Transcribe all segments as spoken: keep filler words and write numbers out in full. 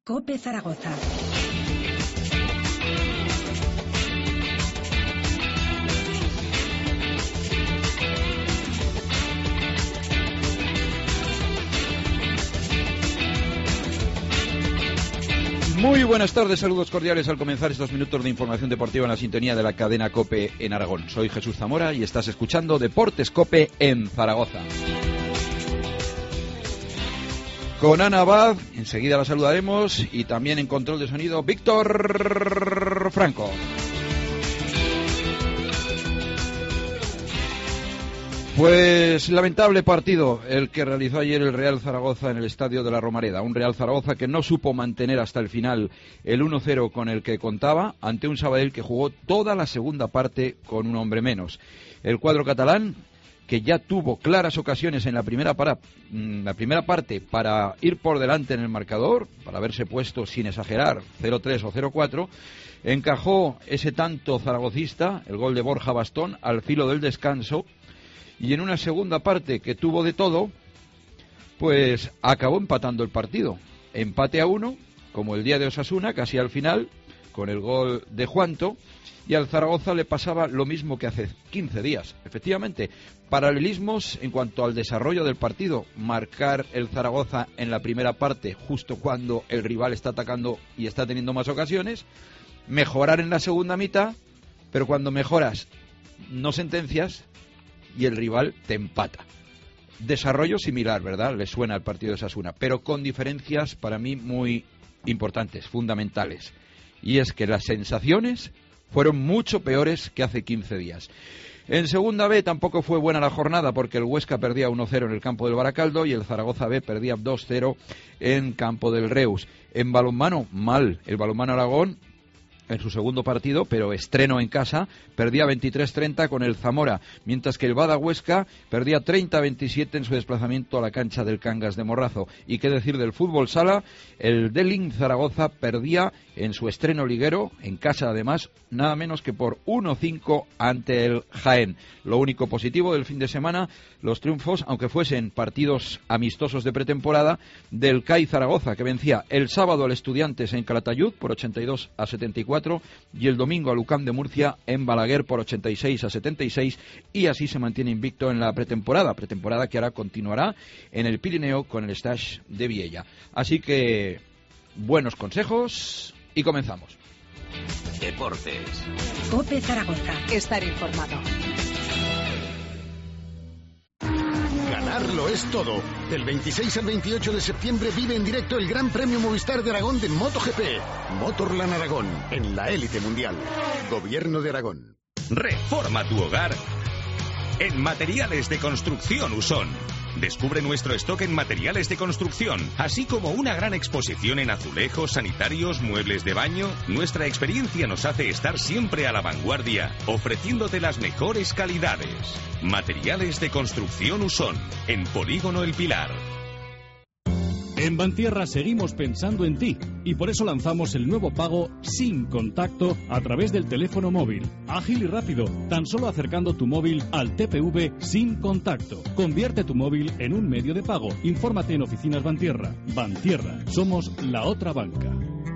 COPE Zaragoza. Muy buenas tardes, saludos cordiales al comenzar estos minutos de información deportiva en la sintonía de la cadena COPE en Aragón. Soy Jesús Zamora y estás escuchando Deportes COPE en Zaragoza. Con Ana Abad, enseguida la saludaremos, y también en control de sonido, Víctor Franco. Pues lamentable partido el que realizó ayer el Real Zaragoza en el estadio de la Romareda. Un Real Zaragoza que no supo mantener hasta el final el uno cero con el que contaba ante un Sabadell que jugó toda la segunda parte con un hombre menos. El cuadro catalán, que ya tuvo claras ocasiones en la primera, para, la primera parte para ir por delante en el marcador, para haberse puesto, sin exagerar, cero tres o cero cuatro, encajó ese tanto zaragocista, el gol de Borja Bastón, al filo del descanso. Y en una segunda parte que tuvo de todo, pues acabó empatando el partido. Empate a uno, como el día de Osasuna, casi al final, con el gol de Juanto. Y al Zaragoza le pasaba lo mismo que hace quince días. Efectivamente, paralelismos en cuanto al desarrollo del partido. Marcar el Zaragoza en la primera parte, justo cuando el rival está atacando y está teniendo más ocasiones. Mejorar en la segunda mitad, pero cuando mejoras no sentencias y el rival te empata. Desarrollo similar, ¿verdad? Le suena al partido de Osasuna, pero con diferencias para mí muy importantes, fundamentales. Y es que las sensaciones fueron mucho peores que hace quince días. En segunda B tampoco fue buena la jornada, porque el Huesca perdía uno cero en el campo del Baracaldo y el Zaragoza B perdía dos cero en campo del Reus. En balonmano, mal. El balonmano Aragón, en su segundo partido, pero estreno en casa, perdía veintitrés treinta con el Zamora, mientras que el Bada Huesca perdía treinta veintisiete en su desplazamiento a la cancha del Cangas de Morrazo. Y qué decir del fútbol sala, el Delin Zaragoza perdía en su estreno liguero, en casa además, nada menos que por uno cinco ante el Jaén. Lo único positivo del fin de semana, los triunfos, aunque fuesen partidos amistosos de pretemporada, del C A I Zaragoza, que vencía el sábado al Estudiantes en Calatayud por ochenta y dos a setenta y cuatro, y el domingo al U C A M de Murcia en Balaguer por ochenta y seis a setenta y seis, y así se mantiene invicto en la pretemporada, pretemporada que ahora continuará en el Pirineo con el Stage de Viella. Así que buenos consejos y comenzamos. Deportes. COPE Zaragoza. Estar informado. Ganarlo es todo. Del veintiséis al veintiocho de septiembre vive en directo el Gran Premio Movistar de Aragón de MotoGP. Motorland Aragón, en la élite mundial. Gobierno de Aragón. Reforma tu hogar en Materiales de Construcción Usón. Descubre nuestro stock en materiales de construcción, así como una gran exposición en azulejos, sanitarios, muebles de baño. Nuestra experiencia nos hace estar siempre a la vanguardia, ofreciéndote las mejores calidades. Materiales de Construcción Usón, en Polígono El Pilar. En Bantierra seguimos pensando en ti y por eso lanzamos el nuevo pago sin contacto a través del teléfono móvil. Ágil y rápido, tan solo acercando tu móvil al T P V sin contacto. Convierte tu móvil en un medio de pago. Infórmate en Oficinas Bantierra. Bantierra, somos la otra banca.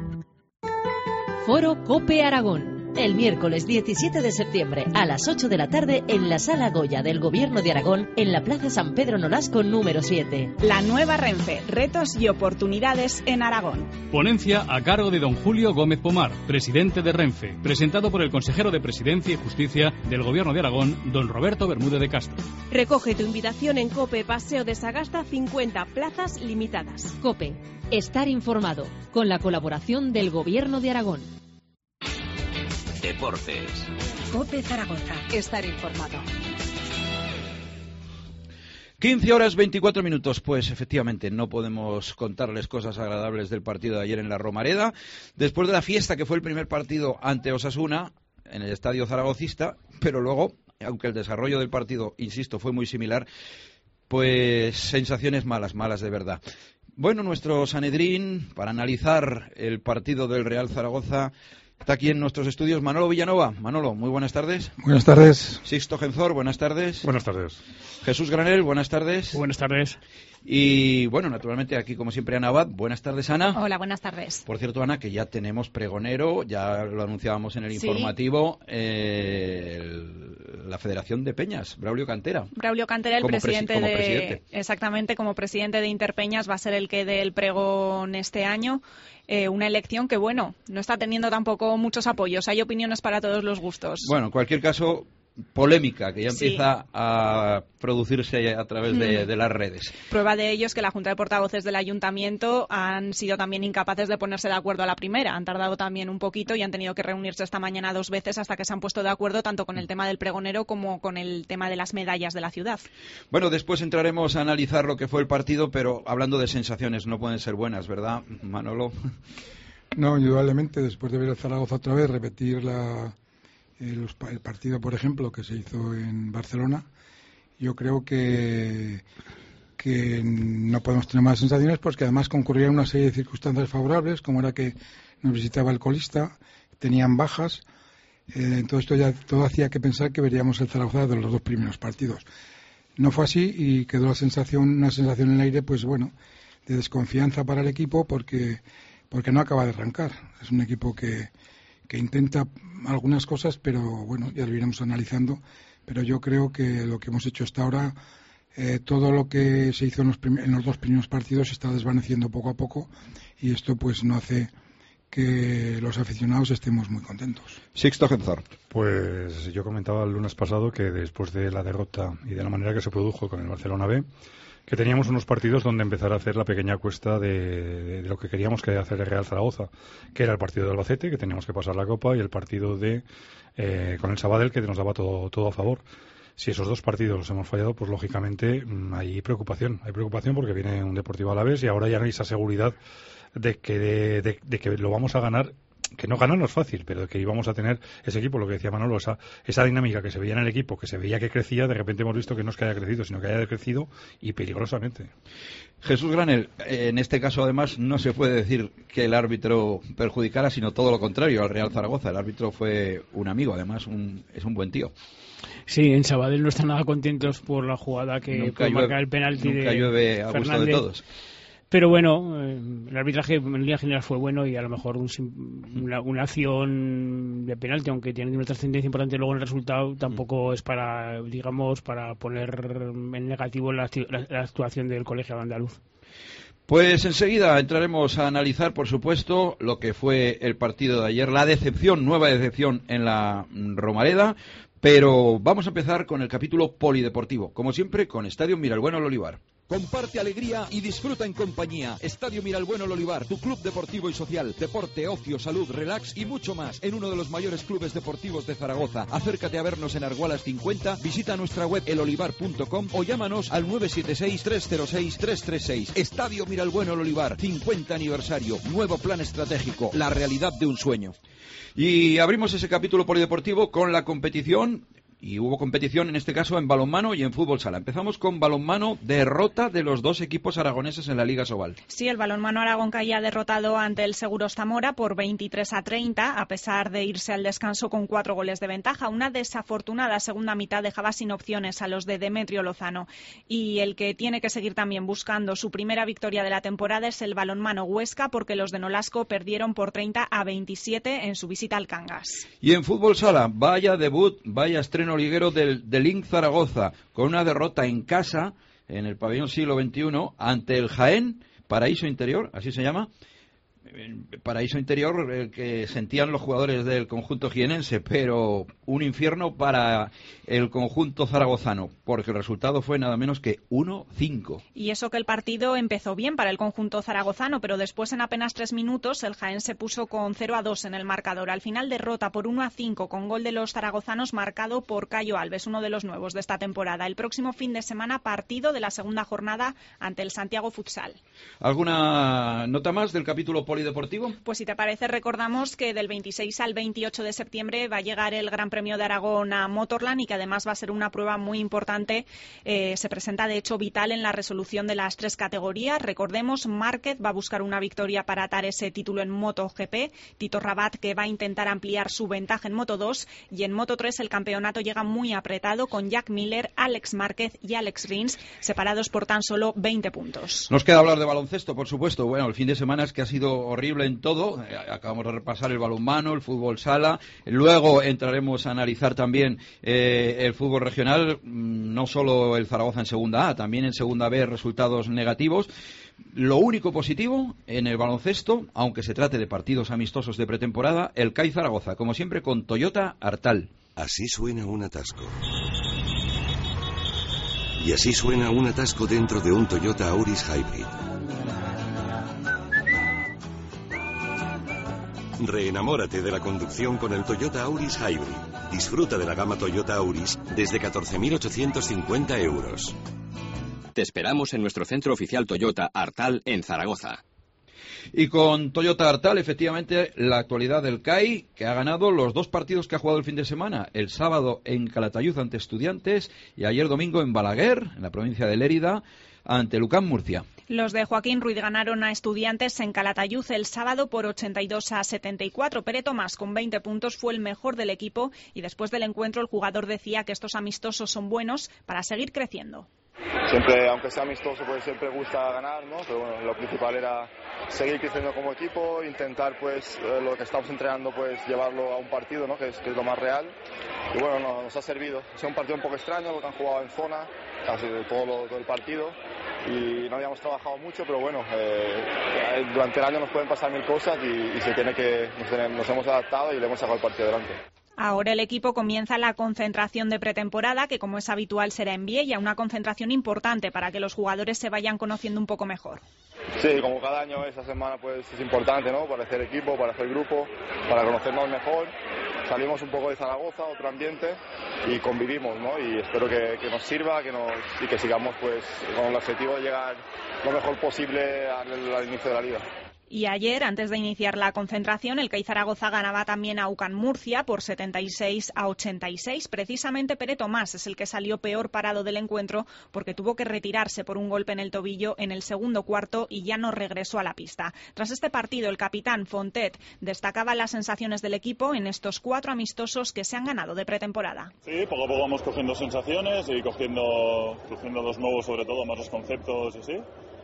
Foro COPE Aragón. El miércoles diecisiete de septiembre a las ocho de la tarde en la Sala Goya del Gobierno de Aragón, en la Plaza San Pedro Nolasco número siete. La nueva Renfe, retos y oportunidades en Aragón. Ponencia a cargo de don Julio Gómez Pomar, presidente de Renfe, presentado por el consejero de Presidencia y Justicia del Gobierno de Aragón, don Roberto Bermúdez de Castro. Recoge tu invitación en COPE Paseo de Sagasta, cincuenta plazas limitadas. COPE, estar informado, con la colaboración del Gobierno de Aragón. Deportes. COPE Zaragoza. Estar informado. quince horas veinticuatro minutos, pues efectivamente no podemos contarles cosas agradables del partido de ayer en la Romareda. Después de la fiesta que fue el primer partido ante Osasuna en el estadio zaragocista, pero luego, aunque el desarrollo del partido, insisto, fue muy similar, pues sensaciones malas, malas de verdad. Bueno, nuestro Sanedrín, para analizar el partido del Real Zaragoza, está aquí en nuestros estudios Manolo Villanova. Manolo, muy buenas tardes. Buenas tardes. Sixto Genzor, buenas tardes. Buenas tardes. Jesús Granel, buenas tardes. Buenas tardes. Y bueno, naturalmente aquí como siempre Ana Abad. Buenas tardes, Ana. Hola, buenas tardes. Por cierto, Ana, que ya tenemos pregonero, ya lo anunciábamos en el sí. informativo, eh, el, la Federación de Peñas, Braulio Cantera. Braulio Cantera, el como presidente presi como de... Presidente. Exactamente, como presidente de Interpeñas va a ser el que dé el pregón este año. Eh, una elección que, bueno, no está teniendo tampoco muchos apoyos. Hay opiniones para todos los gustos. Bueno, en cualquier caso, polémica que ya sí. empieza a producirse a través de, de las redes. Prueba de ello es que la Junta de Portavoces del Ayuntamiento han sido también incapaces de ponerse de acuerdo a la primera. Han tardado también un poquito y han tenido que reunirse esta mañana dos veces hasta que se han puesto de acuerdo tanto con el tema del pregonero como con el tema de las medallas de la ciudad. Bueno, después entraremos a analizar lo que fue el partido, pero hablando de sensaciones no pueden ser buenas, ¿verdad, Manolo? No, indudablemente, después de ver el Zaragoza otra vez, repetir la... El, el partido, por ejemplo, que se hizo en Barcelona, yo creo que, que no podemos tener más sensaciones porque además concurrían una serie de circunstancias favorables, como era que nos visitaba el colista, tenían bajas, eh, entonces esto ya todo hacía que pensar que veríamos el Zaragoza de los dos primeros partidos. No fue así y quedó la sensación, una sensación en el aire, pues bueno, de desconfianza para el equipo porque, porque no acaba de arrancar. Es un equipo que que intenta algunas cosas, pero bueno, ya lo iremos analizando. Pero yo creo que lo que hemos hecho hasta ahora, eh, todo lo que se hizo en los, en los dos primeros partidos se está desvaneciendo poco a poco y esto pues no hace que los aficionados estemos muy contentos. Sixto Genzar. Pues yo comentaba el lunes pasado que después de la derrota y de la manera que se produjo con el Barcelona B, que teníamos unos partidos donde empezar a hacer la pequeña cuesta de, de lo que queríamos que hacer el Real Zaragoza, que era el partido de Albacete, que teníamos que pasar la Copa, y el partido de eh, con el Sabadell, que nos daba todo, todo a favor. Si esos dos partidos los hemos fallado, pues lógicamente hay preocupación. Hay preocupación porque viene un Deportivo Alavés y ahora ya no hay esa seguridad de que, de, de, de que lo vamos a ganar. Que no ganar no es fácil, pero que íbamos a tener ese equipo, lo que decía Manolo, esa, esa dinámica que se veía en el equipo, que se veía que crecía, de repente hemos visto que no es que haya crecido, sino que haya decrecido y peligrosamente. Jesús Granel, en este caso además no se puede decir que el árbitro perjudicara, sino todo lo contrario al Real Zaragoza. El árbitro fue un amigo, además un, es un buen tío. Sí, en Sabadell no están nada contentos por la jugada que nunca marcar llueve, el penalti nunca de llueve a gusto Fernández. De todos. Pero bueno, eh, el arbitraje en línea general fue bueno y a lo mejor un, una, una acción de penalti, aunque tiene una trascendencia importante luego en el resultado, tampoco es para, digamos, para poner en negativo la, la, la actuación del colegio andaluz. Pues enseguida entraremos a analizar, por supuesto, lo que fue el partido de ayer, la decepción, nueva decepción en la Romareda, pero vamos a empezar con el capítulo polideportivo, como siempre con Estadio Miralbueno El Olivar. Comparte alegría y disfruta en compañía. Estadio Miralbueno El Olivar, tu club deportivo y social. Deporte, ocio, salud, relax y mucho más en uno de los mayores clubes deportivos de Zaragoza. Acércate a vernos en Argualas cincuenta, visita nuestra web el olivar punto com o llámanos al nueve siete seis, tres cero seis, tres tres seis. Estadio Miralbueno El Olivar, cincuenta aniversario, nuevo plan estratégico, la realidad de un sueño. Y abrimos ese capítulo polideportivo con la competición. Y hubo competición en este caso en balonmano y en fútbol sala. Empezamos con balonmano, derrota de los dos equipos aragoneses en la Liga Sobal. Sí, el balonmano Aragón caía derrotado ante el Seguros Zamora por veintitrés a treinta, a pesar de irse al descanso con cuatro goles de ventaja. Una desafortunada segunda mitad dejaba sin opciones a los de Demetrio Lozano. Y el que tiene que seguir también buscando su primera victoria de la temporada es el balonmano Huesca, porque los de Nolasco perdieron por treinta a veintisiete en su visita al Cangas. Y en fútbol sala, vaya debut, vaya estreno liguero del, del Link Zaragoza, con una derrota en casa, en el pabellón siglo veintiuno, ante el Jaén, Paraíso Interior, así se llama, Paraíso Interior, el que sentían los jugadores del conjunto jienense, pero un infierno para el conjunto zaragozano, porque el resultado fue nada menos que uno cinco. Y eso que el partido empezó bien para el conjunto zaragozano, pero después en apenas tres minutos el Jaén se puso con cero a dos en el marcador. Al final derrota por uno a cinco con gol de los zaragozanos marcado por Cayo Alves, uno de los nuevos de esta temporada. El próximo fin de semana partido de la segunda jornada ante el Santiago Futsal. ¿Alguna nota más del capítulo polideportivo? Pues si te parece, recordamos que del veintiséis al veintiocho de septiembre va a llegar el Gran Premio de Aragón a Motorland y que además va a ser una prueba muy importante. Eh, se presenta, de hecho, vital en la resolución de las tres categorías. Recordemos, Márquez va a buscar una victoria para atar ese título en MotoGP. Tito Rabat, que va a intentar ampliar su ventaja en Moto dos. Y en Moto tres el campeonato llega muy apretado con Jack Miller, Alex Márquez y Alex Rins, separados por tan solo veinte puntos. Nos queda hablar de baloncesto, por supuesto. Bueno, el fin de semana es que ha sido horrible en todo. Eh, acabamos de repasar el balonmano, el fútbol sala. Luego entraremos a analizar también eh, el fútbol regional, no solo el Zaragoza en segunda A, también en segunda B resultados negativos. Lo único positivo en el baloncesto, aunque se trate de partidos amistosos de pretemporada, el C A I Zaragoza, como siempre con Toyota Artal. Así suena un atasco. Y así suena un atasco dentro de un Toyota Auris Hybrid. Reenamórate de la conducción con el Toyota Auris Hybrid. Disfruta de la gama Toyota Auris desde catorce mil ochocientos cincuenta euros. Te esperamos en nuestro centro oficial Toyota Artal en Zaragoza. Y con Toyota Artal, efectivamente, la actualidad del C A I, que ha ganado los dos partidos que ha jugado el fin de semana. El sábado en Calatayud ante Estudiantes y ayer domingo en Balaguer, en la provincia de Lérida, ante Lucán Murcia. Los de Joaquín Ruiz ganaron a Estudiantes en Calatayud el sábado por ochenta y dos a setenta y cuatro. Pere Tomás, con veinte puntos, fue el mejor del equipo y después del encuentro el jugador decía que estos amistosos son buenos para seguir creciendo. Siempre, aunque sea amistoso, pues siempre gusta ganar, ¿no? Pero bueno, lo principal era seguir creciendo como equipo, intentar pues lo que estamos entrenando pues llevarlo a un partido, ¿no? Que es, que es lo más real. Y bueno, no, nos ha servido. Ha sido un partido un poco extraño, porque han jugado en zona casi todo, lo, todo el partido y no habíamos trabajado mucho, pero bueno, eh, durante el año nos pueden pasar mil cosas y, y se tiene que nos, nos hemos adaptado y le hemos sacado el partido adelante. Ahora el equipo comienza la concentración de pretemporada, que como es habitual será en Viella, una concentración importante para que los jugadores se vayan conociendo un poco mejor. Sí, como cada año esta semana pues es importante, ¿no? Para hacer equipo, para hacer grupo, para conocernos mejor. Salimos un poco de Zaragoza, otro ambiente y convivimos, ¿no? Y espero que, que nos sirva que nos, y que sigamos pues con el objetivo de llegar lo mejor posible al, al inicio de la liga. Y ayer, antes de iniciar la concentración, el C A I Zaragoza ganaba también a UCAN Murcia por setenta y seis a ochenta y seis. Precisamente Pere Tomás es el que salió peor parado del encuentro porque tuvo que retirarse por un golpe en el tobillo en el segundo cuarto y ya no regresó a la pista. Tras este partido, el capitán Fontet destacaba las sensaciones del equipo en estos cuatro amistosos que se han ganado de pretemporada. Sí, poco a poco vamos cogiendo sensaciones y cogiendo, cogiendo los nuevos, sobre todo, más los conceptos y así.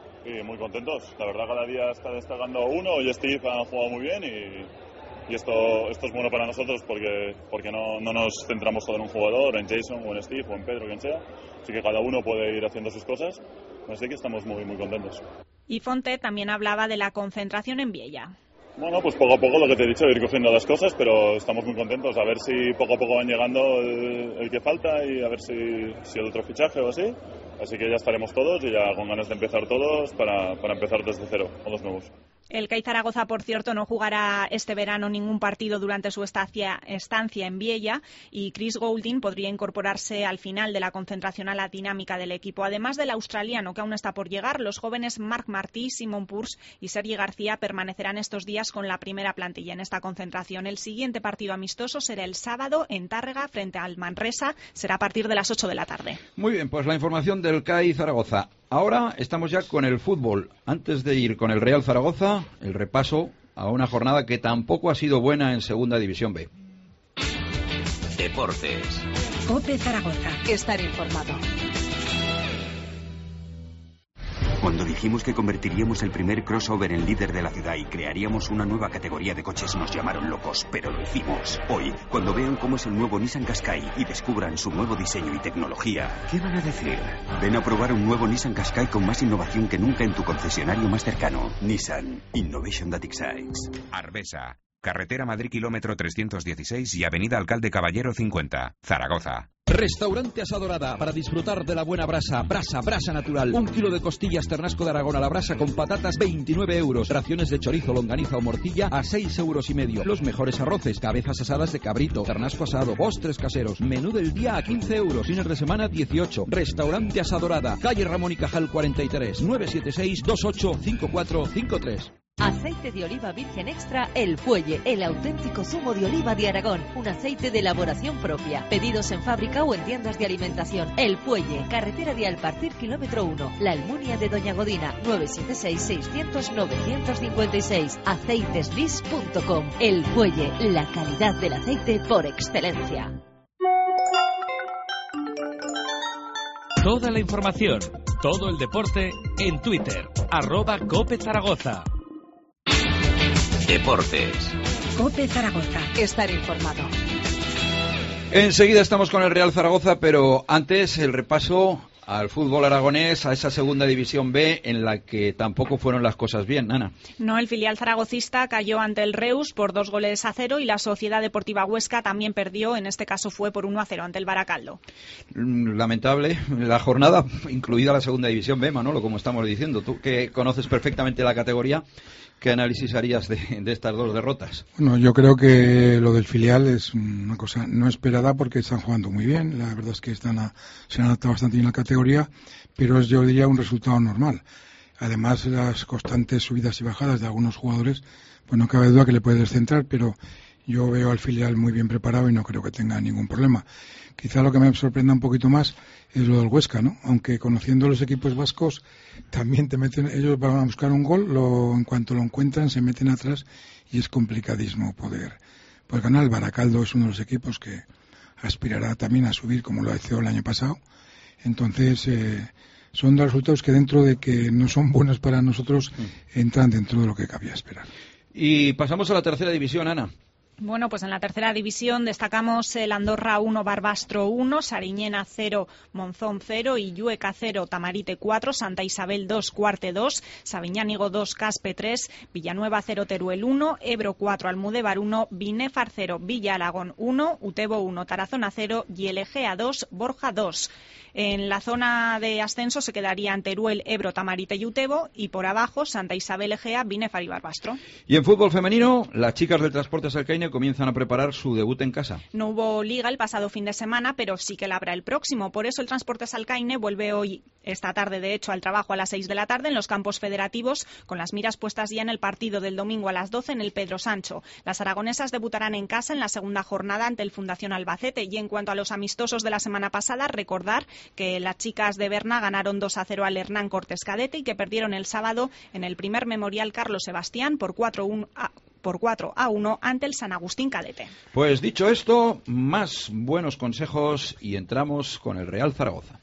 Y muy contentos. La verdad, cada día está destacando uno y Steve ha jugado muy bien y, y esto, esto es bueno para nosotros porque, porque no, no nos centramos todo en un jugador, en Jason o en Steve o en Pedro, quien sea. Así que cada uno puede ir haciendo sus cosas. Así que estamos muy, muy contentos. Y Fonte también hablaba de la concentración en Viella. Bueno, pues poco a poco lo que te he dicho, ir cogiendo las cosas, pero estamos muy contentos. A ver si poco a poco van llegando el, el que falta y a ver si, si el otro fichaje o así. Así que ya estaremos todos y ya con ganas de empezar todos para, para empezar desde cero, con los nuevos. El C A I Zaragoza, por cierto, no jugará este verano ningún partido durante su estancia, estancia en Viella y Chris Goulding podría incorporarse al final de la concentración a la dinámica del equipo. Además del australiano, que aún está por llegar, los jóvenes Marc Martí, Simon Purs y Sergi García permanecerán estos días con la primera plantilla en esta concentración. El siguiente partido amistoso será el sábado en Tárrega frente al Manresa. Será a partir de las ocho de la tarde. Muy bien, pues la información del C A I Zaragoza. Ahora estamos ya con el fútbol. Antes de ir con el Real Zaragoza, el repaso a una jornada que tampoco ha sido buena en Segunda División B. Deportes. COPE Zaragoza. Estar informado. Cuando dijimos que convertiríamos el primer crossover en líder de la ciudad y crearíamos una nueva categoría de coches, nos llamaron locos, pero lo hicimos. Hoy, cuando vean cómo es el nuevo Nissan Qashqai y descubran su nuevo diseño y tecnología, ¿qué van a decir? Ven a probar un nuevo Nissan Qashqai con más innovación que nunca en tu concesionario más cercano. Nissan. Innovation that excites. Arbesa. Carretera Madrid kilómetro trescientos dieciséis y Avenida Alcalde Caballero cincuenta, Zaragoza. Restaurante Asadorada, para disfrutar de la buena brasa. Brasa, brasa natural. Un kilo de costillas ternasco de Aragón a la brasa con patatas, veintinueve euros. Raciones de chorizo, longaniza o morcilla a seis euros y medio. Los mejores arroces, cabezas asadas de cabrito, ternasco asado, postres caseros. Menú del día a quince euros. Fines de semana dieciocho. Restaurante Asadorada, calle Ramón y Cajal cuarenta y tres, nueve siete seis, dos ocho cinco cuatro cinco tres. Aceite de oliva virgen extra El Fuelle, el auténtico zumo de oliva de Aragón. Un aceite de elaboración propia. Pedidos en fábrica o en tiendas de alimentación. El Fuelle, carretera de Alpartir, kilómetro uno. La Almunia de Doña Godina, nueve siete seis, seiscientos, novecientos cincuenta y seis. aceiteslis punto com. El Fuelle, la calidad del aceite por excelencia. Toda la información, todo el deporte en Twitter, arroba Cope Zaragoza. Deportes. Cope Zaragoza. Estar informado. Enseguida estamos con el Real Zaragoza, pero antes el repaso al fútbol aragonés, a esa segunda división B en la que tampoco fueron las cosas bien, Ana. No, el filial zaragocista cayó ante el Reus por dos goles a cero y la Sociedad Deportiva Huesca también perdió, en este caso fue por uno a cero ante el Baracaldo. Lamentable la jornada, incluida la segunda división B, Manolo, como estamos diciendo. Tú que conoces perfectamente la categoría, ¿qué análisis harías de, de estas dos derrotas? Bueno, yo creo que lo del filial es una cosa no esperada porque están jugando muy bien. La verdad es que están a, se han adaptado bastante bien a la categoría, pero es, yo diría, un resultado normal. Además, las constantes subidas y bajadas de algunos jugadores, pues no cabe duda que le puede descentrar, pero yo veo al filial muy bien preparado y no creo que tenga ningún problema. Quizá lo que me sorprenda un poquito más es lo del Huesca, ¿no? Aunque conociendo los equipos vascos, también te meten, ellos van a buscar un gol, lo, en cuanto lo encuentran se meten atrás y es complicadísimo poder, poder ganar. El Baracaldo es uno de los equipos que aspirará también a subir como lo hizo el año pasado. Entonces, eh, son dos resultados que dentro de que no son buenos para nosotros, entran dentro de lo que cabía esperar. Y pasamos a la tercera división, Ana. Bueno, pues en la tercera división destacamos el Andorra uno, Barbastro uno, Sariñena cero, Monzón cero, Illueca cero, Tamarite cuatro, Santa Isabel dos, Cuarte dos, Sabiñánigo dos, Caspe tres, Villanueva cero, Teruel uno, Ebro cuatro, Almudévar uno, Binefar cero, Villa Alagón uno, Utebo uno, Tarazona cero y el Egea dos, Borja dos. En la zona de ascenso se quedarían Teruel, Ebro, Tamarite y Utebo, y por abajo Santa Isabel, Egea, Binefar y Barbastro. Y en fútbol femenino, las chicas del Transportes Alcaine comienzan a preparar su debut en casa. No hubo liga el pasado fin de semana, pero sí que la habrá el próximo. Por eso el Transportes Alcaine vuelve hoy, esta tarde de hecho, al trabajo a las seis de la tarde en los campos federativos, con las miras puestas ya en el partido del domingo a las doce en el Pedro Sancho. Las aragonesas debutarán en casa en la segunda jornada ante el Fundación Albacete. Y en cuanto a los amistosos de la semana pasada, recordar que las chicas de Berna ganaron dos a cero al Hernán Cortés Cadete y que perdieron el sábado en el primer Memorial Carlos Sebastián por cuatro a uno ante el San Agustín Cadete. Pues dicho esto, más buenos consejos y entramos con el Real Zaragoza.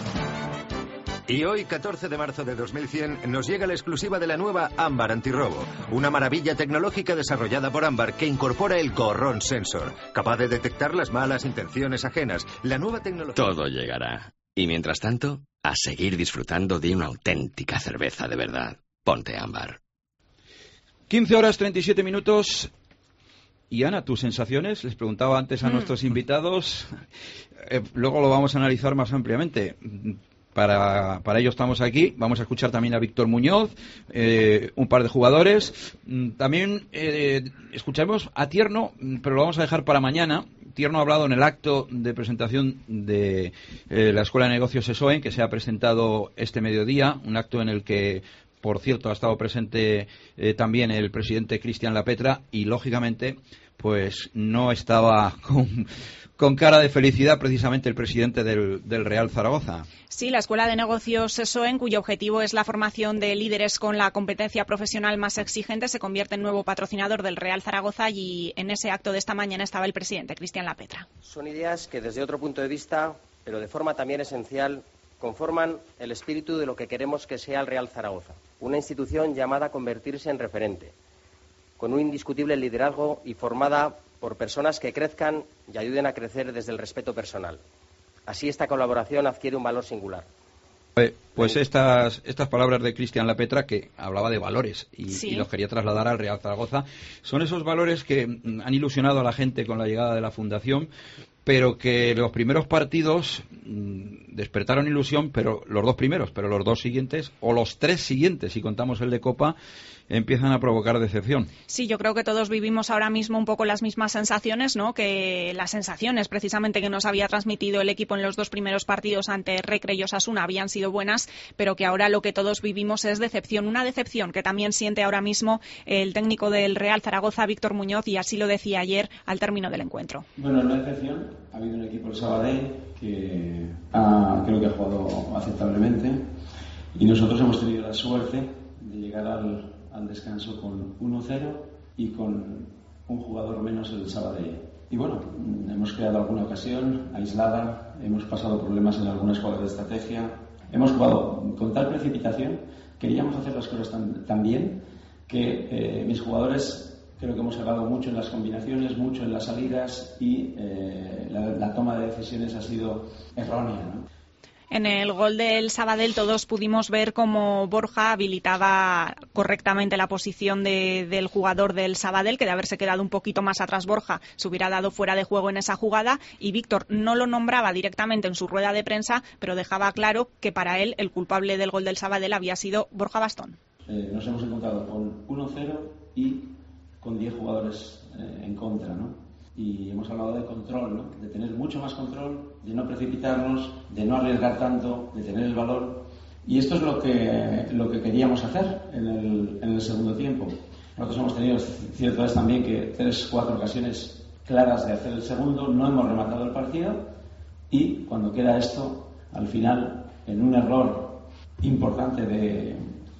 Y hoy, catorce de marzo de dos mil cien, nos llega la exclusiva de la nueva Ámbar Antirrobo, una maravilla tecnológica desarrollada por Ámbar que incorpora el Corrón Sensor, capaz de detectar las malas intenciones ajenas. La nueva tecnología... Todo llegará. Y mientras tanto, a seguir disfrutando de una auténtica cerveza de verdad. Ponte Ámbar. quince horas treinta y siete minutos. Y Ana, ¿tus sensaciones? Les preguntaba antes a mm. nuestros invitados. Eh, luego lo vamos a analizar más ampliamente. Para, para ello estamos aquí. Vamos a escuchar también a Víctor Muñoz, eh, un par de jugadores. También eh, escucharemos a Tierno, pero lo vamos a dejar para mañana. Tierno ha hablado en el acto de presentación de eh, la Escuela de Negocios ESOEN, que se ha presentado este mediodía, un acto en el que, por cierto, ha estado presente eh, también el presidente Cristian Lapetra y, lógicamente, pues no estaba con, con cara de felicidad precisamente el presidente del, del Real Zaragoza. Sí, la Escuela de Negocios ESOEN, cuyo objetivo es la formación de líderes con la competencia profesional más exigente, se convierte en nuevo patrocinador del Real Zaragoza y en ese acto de esta mañana estaba el presidente, Cristian Lapetra. Son ideas que desde otro punto de vista, pero de forma también esencial, conforman el espíritu de lo que queremos que sea el Real Zaragoza. Una institución llamada a convertirse en referente, con un indiscutible liderazgo y formada por personas que crezcan y ayuden a crecer desde el respeto personal. Así esta colaboración adquiere un valor singular. Pues estas estas palabras de Cristian Lapetra, que hablaba de valores y, sí. y los quería trasladar al Real Zaragoza, son esos valores que han ilusionado a la gente con la llegada de la Fundación, pero que los primeros partidos despertaron ilusión, pero los dos primeros, pero los dos siguientes, o los tres siguientes, si contamos el de Copa, empiezan a provocar decepción. Sí, yo creo que todos vivimos ahora mismo un poco las mismas sensaciones, ¿no? Que las sensaciones precisamente que nos había transmitido el equipo en los dos primeros partidos ante Recre y Osasuna habían sido buenas, pero que ahora lo que todos vivimos es decepción. Una decepción que también siente ahora mismo el técnico del Real Zaragoza, Víctor Muñoz, y así lo decía ayer al término del encuentro. Bueno, no decepción. Ha habido un equipo el Sabadell que ha, creo que ha jugado aceptablemente, y nosotros hemos tenido la suerte de llegar al al descanso con uno cero y con un jugador menos el Sabadell. Y bueno, hemos creado alguna ocasión aislada, hemos pasado problemas en algunas jugadas de estrategia, hemos jugado con tal precipitación, queríamos hacer las cosas tan, tan bien que eh, mis jugadores creo que hemos errado mucho en las combinaciones, mucho en las salidas, y eh, la, la toma de decisiones ha sido errónea, ¿no? En el gol del Sabadell todos pudimos ver cómo Borja habilitaba correctamente la posición de, del jugador del Sabadell, que de haberse quedado un poquito más atrás Borja se hubiera dado fuera de juego en esa jugada, y Víctor no lo nombraba directamente en su rueda de prensa, pero dejaba claro que para él el culpable del gol del Sabadell había sido Borja Bastón. Eh, nos hemos encontrado con uno cero y con diez jugadores eh, en contra, ¿no? Y hemos hablado de control, ¿no? De tener mucho más control, de no precipitarnos, de no arriesgar tanto, de tener el valor. Y esto es lo que, lo que queríamos hacer en el, en el segundo tiempo. Nosotros hemos tenido, cierto es también que tres, cuatro ocasiones claras de hacer el segundo, no hemos rematado el partido, y cuando queda esto, al final, en un error importante de,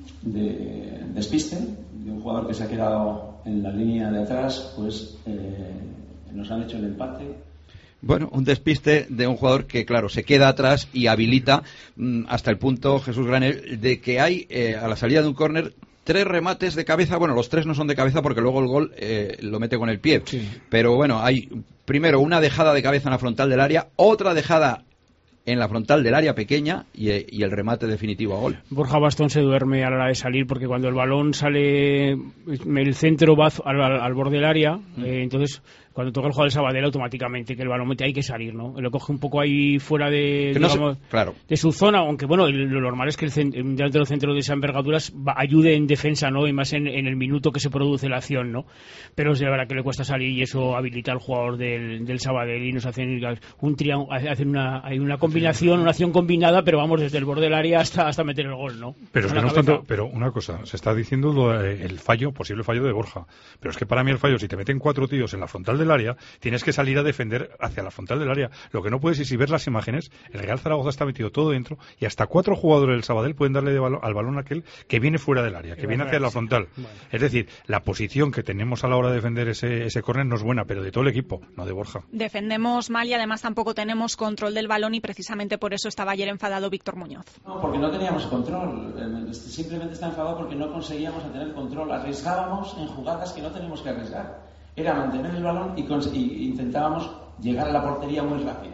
de despiste, de un jugador que se ha quedado en la línea de atrás, pues eh, nos han hecho el empate. Bueno, un despiste de un jugador que, claro, se queda atrás y habilita mmm, hasta el punto, Jesús Granel, de que hay eh, a la salida de un córner tres remates de cabeza. Bueno, los tres no son de cabeza porque luego el gol eh, lo mete con el pie. Sí. Pero bueno, hay primero una dejada de cabeza en la frontal del área, otra dejada en la frontal del área pequeña y, y el remate definitivo a gol. Borja Bastón se duerme a la hora de salir porque cuando el balón sale, el centro va al, al, al borde del área, mm. eh, entonces cuando toca el jugador del Sabadell automáticamente que el balón mete hay que salir, ¿no? Lo coge un poco ahí fuera de, no digamos, se, claro. de su zona, aunque bueno, lo normal es que el centro, un delantero centro de esas envergaduras ayude en defensa, ¿no? Y más en, en el minuto que se produce la acción, ¿no? Pero es de verdad que le cuesta salir y eso habilita al jugador del, del Sabadell y nos hacen un triángulo, hacen una, hay una combinación, una acción combinada, pero vamos desde el borde del área hasta, hasta meter el gol, ¿no? Pero es que no es tanto, pero una cosa, se está diciendo lo, el fallo, posible fallo de Borja, pero es que para mí el fallo, si te meten cuatro tíos en la frontal del área, tienes que salir a defender hacia la frontal del área. Lo que no puedes es, si ves las imágenes, el Real Zaragoza está metido todo dentro y hasta cuatro jugadores del Sabadell pueden darle de balón, al balón aquel que viene fuera del área, que viene hacia la frontal. Bueno. Es decir, la posición que tenemos a la hora de defender ese, ese córner no es buena, pero de todo el equipo, no de Borja. Defendemos mal y además tampoco tenemos control del balón y precisamente por eso estaba ayer enfadado Víctor Muñoz. No, porque no teníamos control. Simplemente está enfadado porque no conseguíamos tener control. Arriesgábamos en jugadas que no teníamos que arriesgar. Era mantener el balón y, y intentábamos llegar a la portería muy rápido.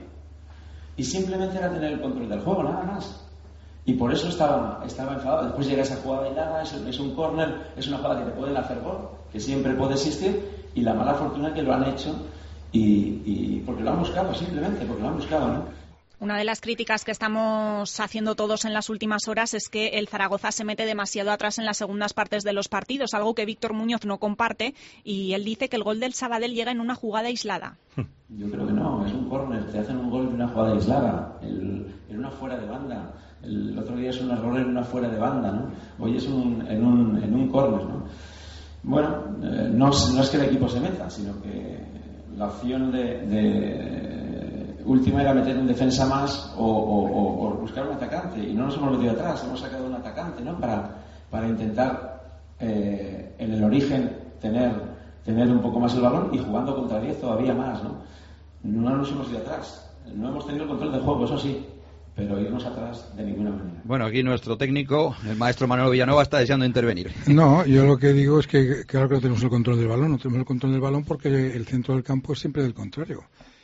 Y simplemente era tener el control del juego, nada más. Y por eso estaba, estaba enfadado. Después llega esa jugada hilada, es, es un córner, es una jugada que te pueden hacer gol, que siempre puede existir, y la mala fortuna que lo han hecho, y, y porque lo han buscado, simplemente, porque lo han buscado, ¿no? Una de las críticas que estamos haciendo todos en las últimas horas es que el Zaragoza se mete demasiado atrás en las segundas partes de los partidos, algo que Víctor Muñoz no comparte, y él dice que el gol del Sabadell llega en una jugada aislada. Yo creo que no, es un córner, te hacen un gol en una jugada aislada, el, en una fuera de banda. El otro día es un error en una fuera de banda, ¿no? Hoy es un, en un, en un córner, ¿no? Bueno, eh, no, no es que el equipo se meta, sino que la opción de... de última era meter un defensa más o, o, o, o buscar un atacante, y no nos hemos metido atrás, hemos sacado un atacante, ¿no? Para, para intentar eh, en el origen tener, tener un poco más el balón y jugando contra diez todavía más, ¿no? No nos hemos ido atrás, no hemos tenido el control del juego, eso sí, pero irnos atrás de ninguna manera. Bueno, aquí nuestro técnico, el maestro Manuel Villanova, está deseando intervenir. No, yo lo que digo es que claro que no tenemos el control del balón, no tenemos el control del balón porque el centro del campo es siempre del contrario.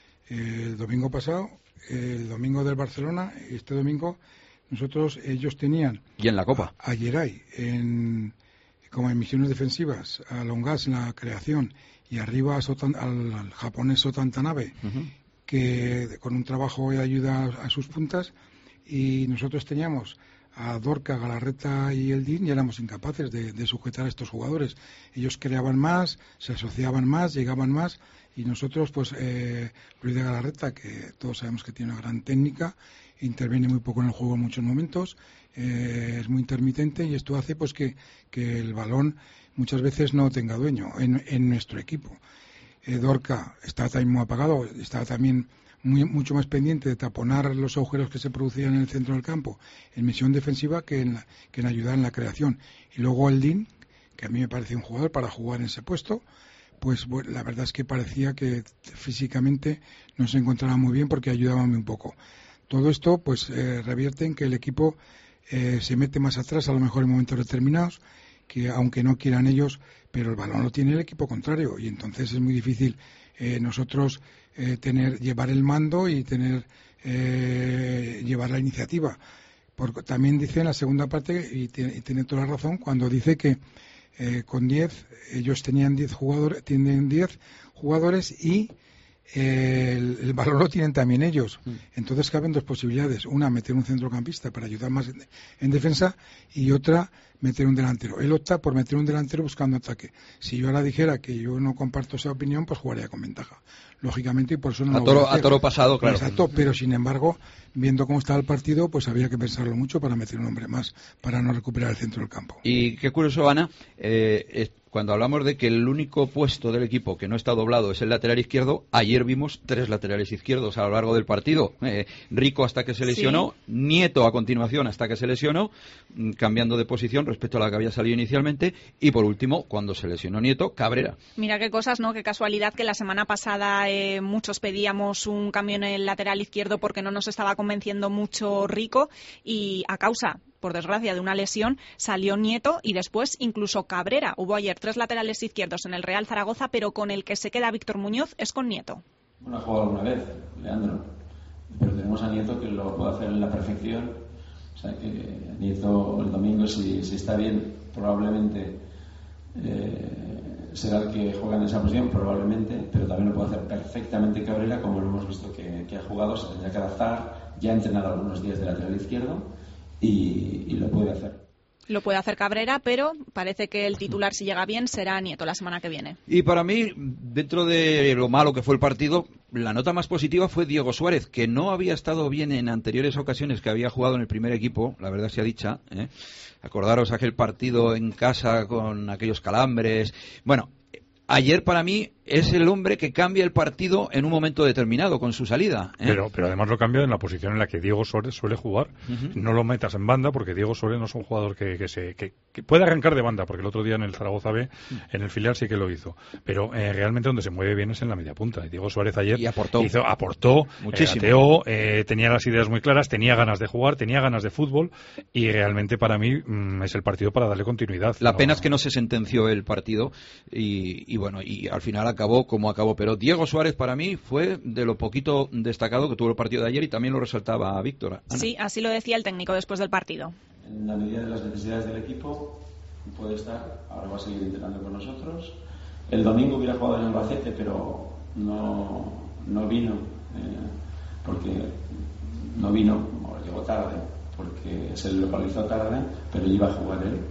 El domingo pasado, el domingo del Barcelona, este domingo, nosotros, ellos tenían... Y en la Copa. A, a Geray, en, como en misiones defensivas, a Longas en la creación, y arriba a Sotan, al, al japonés Sotan Tanabe, uh-huh. que con un trabajo de ayuda a sus puntas, y nosotros teníamos a Dorca, Galarreta y Eldin y éramos incapaces de, de sujetar a estos jugadores. Ellos creaban más, se asociaban más, llegaban más y nosotros, pues, eh, Luis de Galarreta, que todos sabemos que tiene una gran técnica, interviene muy poco en el juego en muchos momentos, eh, es muy intermitente y esto hace pues que, que el balón muchas veces no tenga dueño en, en nuestro equipo. Eh, Dorca está también muy apagado, está también Muy, mucho más pendiente de taponar los agujeros que se producían en el centro del campo en misión defensiva que en, la, que en ayudar en la creación. Y luego el Din, que a mí me parecía un jugador para jugar en ese puesto, pues bueno, la verdad es que parecía que físicamente no se encontraba muy bien porque ayudaba muy un poco. Todo esto pues eh, revierte en que el equipo eh, se mete más atrás a lo mejor en momentos determinados, que aunque no quieran ellos, pero el balón lo tiene el equipo contrario y entonces es muy difícil eh, nosotros eh, tener llevar el mando y tener eh, llevar la iniciativa. Porque también dice en la segunda parte, y tiene, y tiene toda la razón, cuando dice que eh, con diez, ellos tenían diez jugadores, tienen diez jugadores y eh, el, el balón lo tienen también ellos. Mm. Entonces caben dos posibilidades. Una, meter un centrocampista para ayudar más en, en defensa y otra, meter un delantero. Él opta por meter un delantero buscando ataque. Si yo ahora dijera que yo no comparto esa opinión, pues jugaría con ventaja. Lógicamente, y por eso no a lo toro, voy a hacer. A toro pasado, claro. Exacto, pero sin embargo, viendo cómo estaba el partido, pues había que pensarlo mucho para meter un hombre más, para no recuperar el centro del campo. Y qué curioso, Ana, eh, es, cuando hablamos de que el único puesto del equipo que no está doblado es el lateral izquierdo, ayer vimos tres laterales izquierdos a lo largo del partido. Eh, Rico hasta que se lesionó, sí. Nieto a continuación hasta que se lesionó, cambiando de posición respecto a la que había salido inicialmente, y por último, cuando se lesionó Nieto, Cabrera. Mira qué cosas, ¿no? Qué casualidad que la semana pasada eh, muchos pedíamos un cambio en el lateral izquierdo porque no nos estaba convenciendo mucho Rico y a causa, por desgracia, de una lesión salió Nieto y después incluso Cabrera. Hubo ayer tres laterales izquierdos en el Real Zaragoza, pero con el que se queda Víctor Muñoz es con Nieto. Bueno, ha jugado alguna vez, Leandro, pero tenemos a Nieto que lo puede hacer en la perfección. O sea que Nieto el domingo, si, si está bien, probablemente eh, será el que juega en esa posición, probablemente, pero también lo puede hacer perfectamente Cabrera, como lo hemos visto que, que ha jugado, se tendrá que adaptar, ya ha entrenado algunos días de lateral izquierdo y, y lo puede hacer. Lo puede hacer Cabrera, pero parece que el titular, si llega bien, será Nieto la semana que viene. Y para mí, dentro de lo malo que fue el partido, la nota más positiva fue Diego Suárez, que no había estado bien en anteriores ocasiones que había jugado en el primer equipo, la verdad sea dicha, ¿eh? Acordaros aquel partido en casa con aquellos calambres. Bueno, ayer para mí es el hombre que cambia el partido en un momento determinado con su salida, ¿eh? Pero, pero además lo cambia en la posición en la que Diego Suárez suele jugar. Uh-huh. No lo metas en banda porque Diego Suárez no es un jugador que, que se que, que puede arrancar de banda, porque el otro día en el Zaragoza B, uh-huh. en el filial sí que lo hizo. Pero eh, realmente donde se mueve bien es en la media punta. Y Diego Suárez ayer y aportó, hizo, aportó muchísimo. Eh, ateó, eh, tenía las ideas muy claras, tenía ganas de jugar, tenía ganas de fútbol y realmente para mí mmm, es el partido para darle continuidad. La no, pena es que no se sentenció el partido y, y bueno, y al final acabó como acabó. Pero Diego Suárez para mí fue de lo poquito destacado que tuvo el partido de ayer y también lo resaltaba Víctor. Ana. Sí, así lo decía el técnico después del partido. En la medida de las necesidades del equipo puede estar, ahora va a seguir entrenando con nosotros. El domingo hubiera jugado en Albacete, pero no, no vino, eh, porque no vino, o llegó tarde, porque se le localizó tarde, pero iba a jugar él.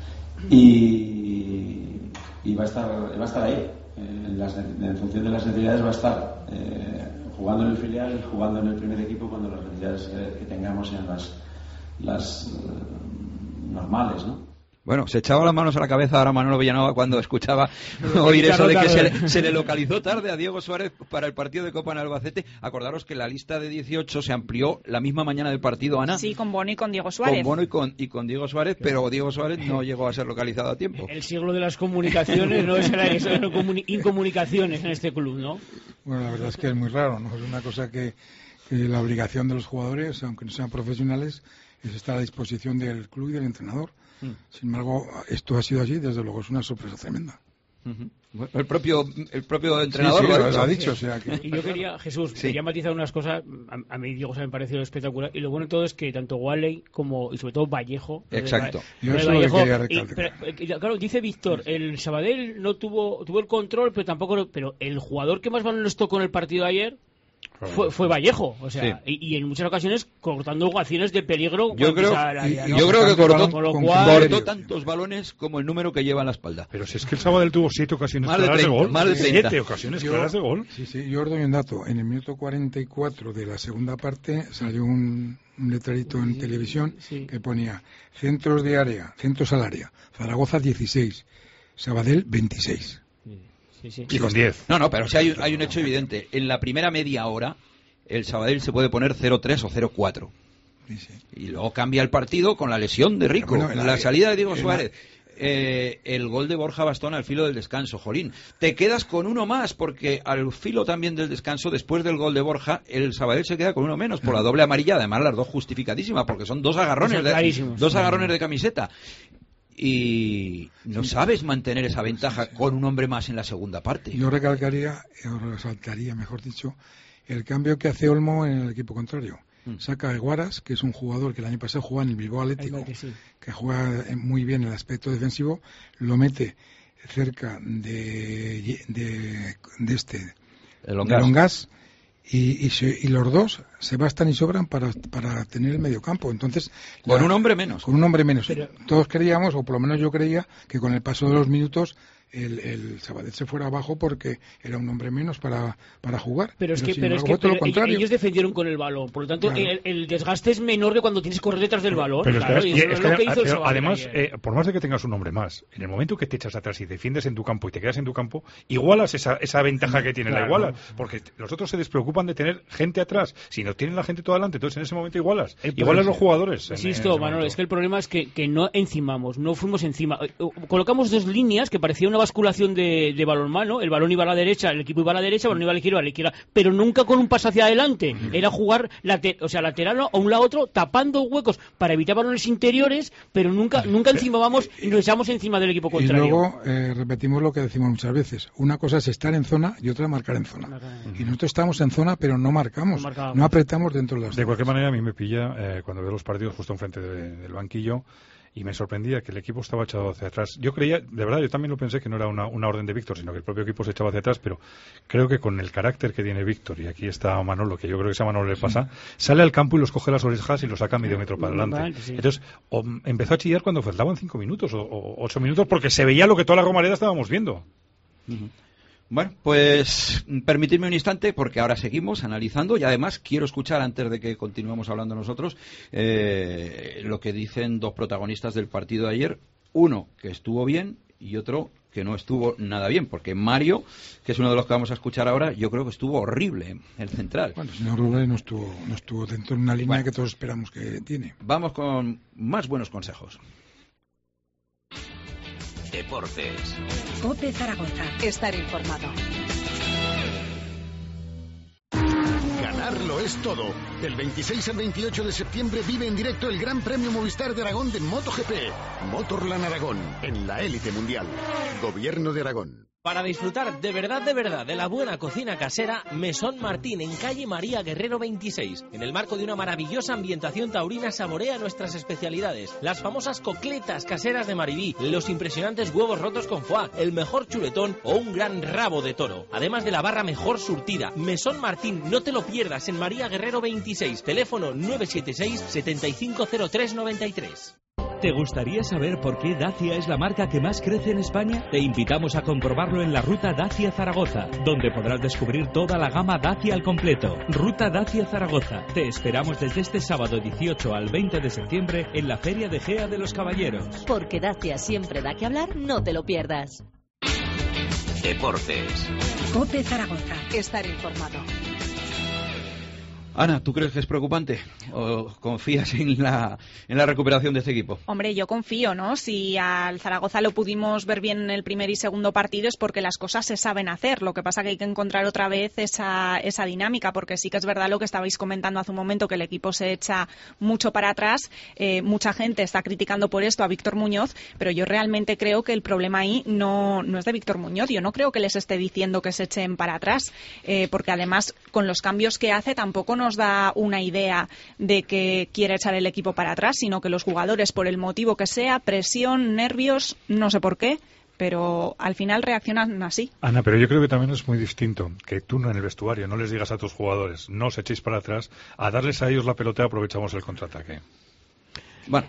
Y, y va a estar, va a estar ahí. En, las, en función de las necesidades va a estar eh, jugando en el filial y jugando en el primer equipo cuando las necesidades eh, que tengamos sean las, las eh, normales, ¿no? Bueno, se echaba las manos a la cabeza ahora Manolo Villanueva cuando escuchaba oír eso de que se le, se le localizó tarde a Diego Suárez para el partido de Copa en Albacete. Acordaros que la lista de dieciocho se amplió la misma mañana del partido, Ana. Sí, con Bono y con Diego Suárez. Con Bono y con, y con Diego Suárez, pero Diego Suárez no llegó a ser localizado a tiempo. El siglo de las comunicaciones no es las incomunicaciones en este club, ¿no? Bueno, la verdad es que es muy raro, ¿no? Es una cosa que, que la obligación de los jugadores, aunque no sean profesionales, es estar a disposición del club y del entrenador. Sin embargo, esto ha sido así, desde luego es una sorpresa tremenda. Uh-huh. Bueno, el propio el propio entrenador sí, sí, lo, lo, ha lo ha dicho. O sea, que... Y yo quería, Jesús, sí. quería matizar unas cosas. A, a mí, Diego, se me pareció espectacular. Y lo bueno de todo es que tanto Walley como, y sobre todo, Vallejo. Exacto. De, yo eso Vallejo, lo quería recalcar. Y, pero, claro, dice Víctor, el Sabadell no tuvo tuvo el control, pero tampoco. Pero el jugador que más balones tocó en el partido de ayer Fue, fue Vallejo, o sea, sí. y, y en muchas ocasiones cortando acciones de peligro. Yo creo, área, yo ¿no? creo que cortó, con lo con cual, cortó tantos balones como el número que lleva en la espalda. Pero si es que el Sabadell tuvo siete ocasiones más claras de, treinta, gol, más de siete ocasiones yo, claras de gol. Sí, sí, yo os doy un dato. En el minuto cuarenta y cuatro de la segunda parte salió un, un letrerito en sí, televisión sí. que ponía centros de área, centros al área, Zaragoza dieciséis, Sabadell veintiséis. Sí, sí. Y con diez. No, no, pero sí hay, hay un hecho evidente. En la primera media hora, el Sabadell se puede poner cero tres o cero cuatro. Sí, sí. Y luego cambia el partido con la lesión de Rico, bueno, la, la salida de Diego Suárez. Eh, el gol de Borja Bastón al filo del descanso, jolín. Te quedas con uno más, porque al filo también del descanso, después del gol de Borja, el Sabadell se queda con uno menos por la doble amarilla, además las dos justificadísimas, porque son dos agarrones, de, dos agarrones de camiseta. Y no sabes mantener esa ventaja con un hombre más en la segunda parte. Yo recalcaría, o resaltaría, mejor dicho, el cambio que hace Olmo en el equipo contrario. Mm. Saca a Guaras, que es un jugador que el año pasado jugaba en el Bilbao Atlético, que, sí. que juega muy bien en el aspecto defensivo, lo mete cerca de, de, de este, de Longas, y, y, se, y los dos se bastan y sobran para, para tener el mediocampo. Entonces, con la, un hombre menos. Con un hombre menos. Pero, todos creíamos, o por lo menos yo creía, que con el paso de los minutos el, el Sabadell se fuera abajo porque era un hombre menos para, para jugar. Pero es pero que, pero es que pero ellos, ellos defendieron con el balón, por lo tanto claro. el, el desgaste es menor que cuando tienes que correr detrás del balón. Pero claro, es que, y eso es es que, lo que hizo el pero además, ayer. eh, por más de que tengas un hombre más, en el momento que te echas atrás y defiendes en tu campo y te quedas en tu campo, igualas esa, esa ventaja que tiene, claro. la igualas, porque los otros se despreocupan de tener gente atrás. Si no tienen la gente toda delante, entonces en ese momento igualas. El igualas los jugadores. Insisto, Manuel, es que el problema es que, que no encimamos, no fuimos encima. Colocamos dos líneas que parecía una basculación de de balonmano, el balón iba a la derecha, el equipo iba a la derecha, el balón iba a la izquierda, a la izquierda, pero nunca con un paso hacia adelante, era jugar later, o sea, lateral a un lado a otro, tapando huecos para evitar balones interiores, pero nunca nunca encimábamos y nos echamos encima del equipo contrario. Y luego eh, repetimos lo que decimos muchas veces, una cosa es estar en zona y otra marcar en zona. Y nosotros estamos en zona, pero no marcamos, no, no apretamos dentro de las De cualquier manera, a mí me pilla, eh, cuando veo los partidos justo enfrente de, del banquillo, y me sorprendía que el equipo estaba echado hacia atrás. Yo creía, de verdad, yo también lo pensé que no era una, una orden de Víctor, sino que el propio equipo se echaba hacia atrás, pero creo que con el carácter que tiene Víctor, y aquí está Manolo, que yo creo que ese a Manolo le pasa, sale al campo y los coge las orejas y los saca medio metro para adelante. Vale, sí. Entonces, o, empezó a chillar cuando faltaban cinco minutos o, o ocho minutos, porque se veía lo que toda la Romareda estábamos viendo. Uh-huh. Bueno, pues permitidme un instante porque ahora seguimos analizando y además quiero escuchar, antes de que continuemos hablando nosotros, eh, lo que dicen dos protagonistas del partido de ayer. Uno que estuvo bien y otro que no estuvo nada bien, porque Mario, que es uno de los que vamos a escuchar ahora, yo creo que estuvo horrible, el central. Bueno, el señor Rubén no estuvo, no estuvo dentro de una línea bueno, que todos esperamos que tiene. Vamos con más buenos consejos. Deportes. COPE Zaragoza. Estar informado. Ganarlo es todo. Del veintiséis al veintiocho de septiembre vive en directo el Gran Premio Movistar de Aragón de MotoGP. Motorland Aragón, en la élite mundial. Gobierno de Aragón. Para disfrutar de verdad, de verdad, de la buena cocina casera, Mesón Martín, en calle María Guerrero veintiséis. En el marco de una maravillosa ambientación taurina, saborea nuestras especialidades. Las famosas cocletas caseras de Maribí, los impresionantes huevos rotos con foie, el mejor chuletón o un gran rabo de toro. Además de la barra mejor surtida. Mesón Martín, no te lo pierdas, en María Guerrero veintiséis. Teléfono nueve siete seis, siete cinco cero tres nueve tres. ¿Te gustaría saber por qué Dacia es la marca que más crece en España? Te invitamos a comprobarlo en la Ruta Dacia Zaragoza, donde podrás descubrir toda la gama Dacia al completo. Ruta Dacia Zaragoza. Te esperamos desde este sábado dieciocho al veinte de septiembre en la Feria de Gea de los Caballeros. Porque Dacia siempre da que hablar, no te lo pierdas. Deportes. COPE Zaragoza. Estar informado. Ana, ¿tú crees que es preocupante o confías en la, en la recuperación de este equipo? Hombre, yo confío, ¿no? Si al Zaragoza lo pudimos ver bien en el primer y segundo partido es porque las cosas se saben hacer. Lo que pasa que hay que encontrar otra vez esa, esa dinámica, porque sí que es verdad lo que estabais comentando hace un momento, que el equipo se echa mucho para atrás. Eh, mucha gente está criticando por esto a Víctor Muñoz, pero yo realmente creo que el problema ahí no, no es de Víctor Muñoz. Yo no creo que les esté diciendo que se echen para atrás, eh, porque además con los cambios que hace tampoco nos da una idea de que quiere echar el equipo para atrás, sino que los jugadores, por el motivo que sea, presión, nervios, no sé por qué, pero al final reaccionan así. Ana, pero yo creo que también es muy distinto que tú en el vestuario no les digas a tus jugadores, no os echéis para atrás, a darles a ellos la pelota y aprovechamos el contraataque. Bueno,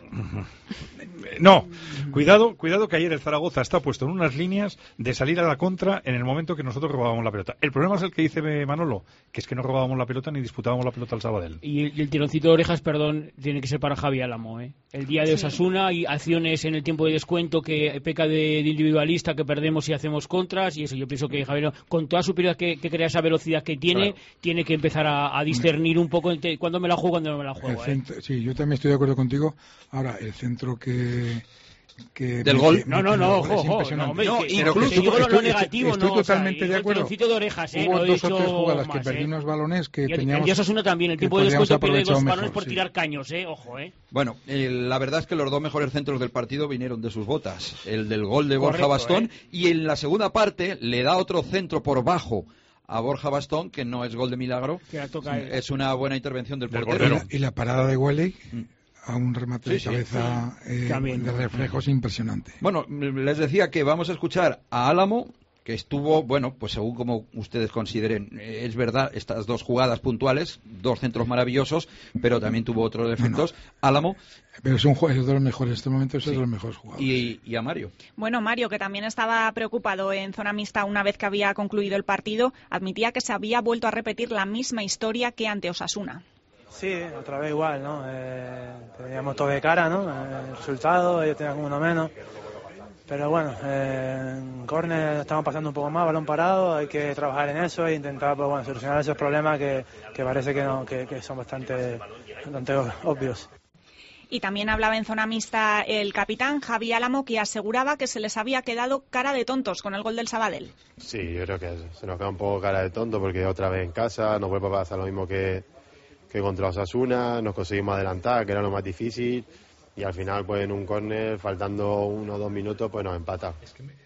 no, cuidado, cuidado que ayer el Zaragoza está puesto en unas líneas de salir a la contra en el momento que nosotros robábamos la pelota. El problema es el que dice Manolo, que es que no robábamos la pelota ni disputábamos la pelota al Sabadell. Y el, y el tironcito de orejas, perdón, tiene que ser para Javi Álamo, ¿eh? El día de Osasuna y acciones en el tiempo de descuento que peca de, de individualista, que perdemos y hacemos contras, y eso yo pienso que Javi, con toda su superioridad que, que crea, esa velocidad que tiene, claro, tiene que empezar a, a discernir un poco entre cuándo me la juego y cuándo no me la juego. ¿eh? Centro, sí, yo también estoy de acuerdo contigo. Ahora, el centro que... Que del gol. Que, no, no, no, ojo, ojo. No, hombre, no, que, incluso, que digo lo, lo negativo, estoy, no. Estoy totalmente o sea, de acuerdo. El tironcito de orejas, ¿eh? Hubo no dos o tres jugadas más, que perdí ¿eh? unos balones que y el, teníamos. El Osasuna también, el tiempo de descuento pierde dos balones mejor, por sí. tirar caños, ¿eh? Ojo, ¿eh? Bueno, eh, la verdad es que los dos mejores centros del partido vinieron de sus botas. El del gol de Correcto, Borja Bastón, ¿eh? Y en la segunda parte le da otro centro por bajo a Borja Bastón, que no es gol de milagro. Que la toca es una buena intervención del, del portero. Y la parada de Wally. Mm. A un remate sí, de cabeza sí, sí. Eh, de reflejos impresionante. Bueno, les decía que vamos a escuchar a Álamo, que estuvo, bueno, pues según como ustedes consideren, eh, es verdad, estas dos jugadas puntuales, dos centros maravillosos, pero también tuvo otros defectos. No, no. Álamo. Pero es un jugador de los mejores, en este momento es sí. de los mejores jugadores. Y, y a Mario. Bueno, Mario, que también estaba preocupado en zona mixta una vez que había concluido el partido, admitía que se había vuelto a repetir la misma historia que ante Osasuna. Sí, otra vez igual, ¿no? Eh, teníamos todo de cara, ¿no? El resultado, ellos tenían uno menos. Pero bueno, eh, en córner estamos pasando un poco más, balón parado, hay que trabajar en eso e intentar pues, bueno, solucionar esos problemas que, que parece que, no, que, que son bastante, bastante obvios. Y también hablaba en zona mixta el capitán Javi Álamo, que aseguraba que se les había quedado cara de tontos con el gol del Sabadell. Sí, yo creo que se nos queda un poco cara de tonto porque otra vez en casa nos vuelve a pasar lo mismo que... que contra Osasuna, nos conseguimos adelantar, que era lo más difícil, y al final, pues en un córner, faltando uno o dos minutos, pues nos empata.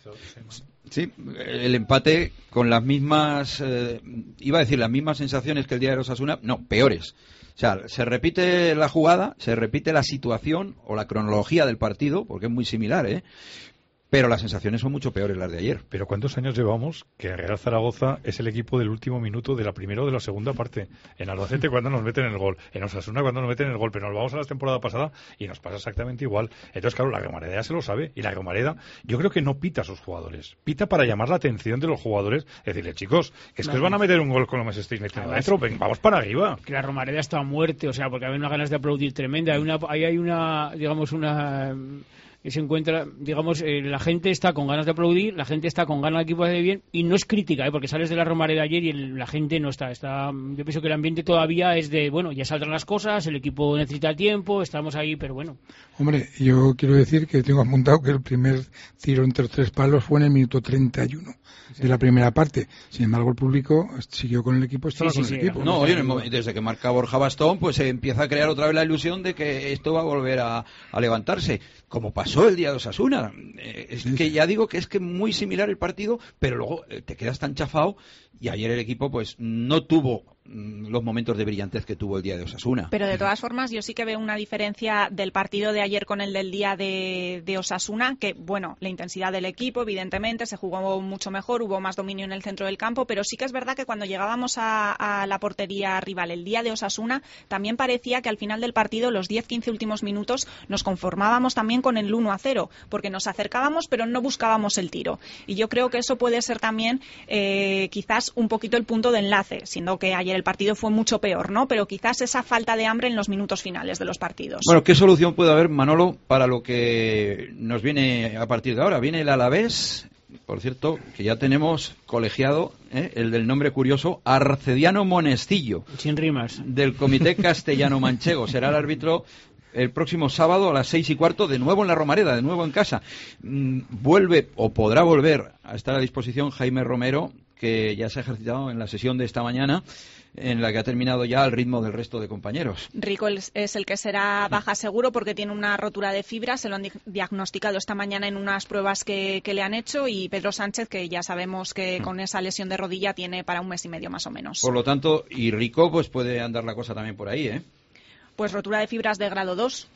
Sí, el empate con las mismas, eh, iba a decir las mismas sensaciones que el día de Osasuna, no, peores. O sea, se repite la jugada, se repite la situación o la cronología del partido, porque es muy similar, ¿eh? Pero las sensaciones son mucho peores las de ayer. Pero ¿cuántos años llevamos que Real Zaragoza es el equipo del último minuto de la primera o de la segunda parte? En Albacete cuando nos meten el gol, en Osasuna cuando nos meten el gol, pero nos vamos a la temporada pasada y nos pasa exactamente igual. Entonces, claro, la Romareda ya se lo sabe, y la Romareda yo creo que no pita a sus jugadores, pita para llamar la atención de los jugadores, decirle, chicos, que es que os van a meter un gol con lo que os estáis metiendo adentro, vamos para arriba. Que la Romareda está a muerte, o sea, porque hay unas ganas de aplaudir tremenda, hay una, ahí hay una, digamos, una... que se encuentra, digamos, eh, la gente está con ganas de aplaudir, la gente está con ganas de equipo de bien, y no es crítica, ¿eh? Porque sales de la Romareda ayer y el, la gente no está, está, yo pienso que el ambiente todavía es de, bueno, ya saldrán las cosas, el equipo necesita tiempo, estamos ahí, pero bueno. Hombre, yo quiero decir que tengo apuntado que el primer tiro entre los tres palos fue en el minuto treinta y uno sí. de la primera parte. Sin embargo, el público siguió con el equipo, estaba sí, sí, con el sí, equipo. No, oye, en el momento, desde que marca Borja Bastón, pues se empieza a crear otra vez la ilusión de que esto va a volver a, a levantarse, como pasó el día de Osasuna. Eh, es sí, que sí. ya digo que es que muy similar el partido, pero luego eh, te quedas tan chafado, y ayer el equipo pues no tuvo los momentos de brillantez que tuvo el día de Osasuna. Pero de todas formas yo sí que veo una diferencia del partido de ayer con el del día de, de Osasuna, que bueno, la intensidad del equipo evidentemente se jugó mucho mejor, hubo más dominio en el centro del campo, pero sí que es verdad que cuando llegábamos a, a la portería rival el día de Osasuna, también parecía que al final del partido, los diez quince últimos minutos, nos conformábamos también con el uno a cero, porque nos acercábamos pero no buscábamos el tiro, y yo creo que eso puede ser también eh, quizás un poquito el punto de enlace, siendo que ayer el partido fue mucho peor, ¿no? Pero quizás esa falta de hambre en los minutos finales de los partidos. Bueno, ¿qué solución puede haber, Manolo, para lo que nos viene a partir de ahora? Viene el Alavés, por cierto, que ya tenemos colegiado, ¿eh? el del nombre curioso, Arcediano Monestillo. Sin rimas. Del Comité Castellano Manchego. Será el árbitro el próximo sábado a las seis y cuarto, de nuevo en la Romareda, de nuevo en casa. Mm, vuelve, o podrá volver a estar a disposición Jaime Romero, que ya se ha ejercitado en la sesión de esta mañana, en la que ha terminado ya al ritmo del resto de compañeros. Rico es el que será baja seguro porque tiene una rotura de fibra, se lo han diagnosticado esta mañana en unas pruebas que, que le han hecho, y Pedro Sánchez, que ya sabemos que con esa lesión de rodilla tiene para un mes y medio más o menos. Por lo tanto, y Rico, pues puede andar la cosa también por ahí, ¿eh? Pues rotura de fibras de grado dos.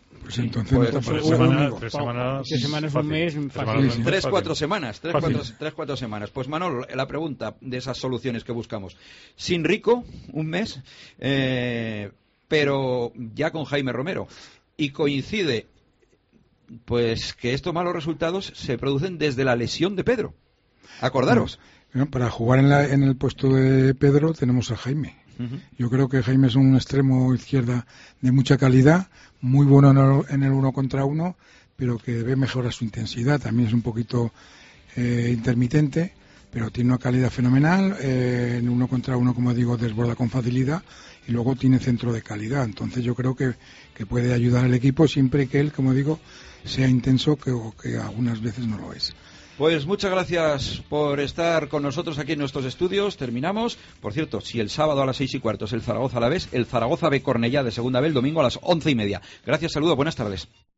Pues entonces Pues, no pues, está semana- para tres semanas, Tres semanas, un mes, fácil. semanas, Sí, sí. Tres, fácil. cuatro semanas, tres, Fácil. cuatro, tres, cuatro semanas. Pues Manolo, la pregunta de esas soluciones que buscamos. Sin Rico, un mes, eh, pero ya con Jaime Romero. Y coincide, pues, que estos malos resultados se producen desde la lesión de Pedro. Acordaros. Bueno, para jugar en, la, en el puesto de Pedro tenemos a Jaime. Ujú. Yo creo que Jaime es un extremo izquierda de mucha calidad, muy bueno en el, en el uno contra uno, pero que debe mejorar su intensidad. También es un poquito eh, intermitente, pero tiene una calidad fenomenal. Eh, en uno contra uno, como digo, desborda con facilidad y luego tiene centro de calidad. Entonces yo creo que, que puede ayudar al equipo siempre que él, como digo, sea intenso, que, o que algunas veces no lo es. Pues muchas gracias por estar con nosotros aquí en nuestros estudios. Terminamos. Por cierto, si el sábado a las seis y cuarto es el Zaragoza Alavés, el Zaragoza B Cornellá de Segunda B el domingo a las once y media. Gracias, saludos, buenas tardes.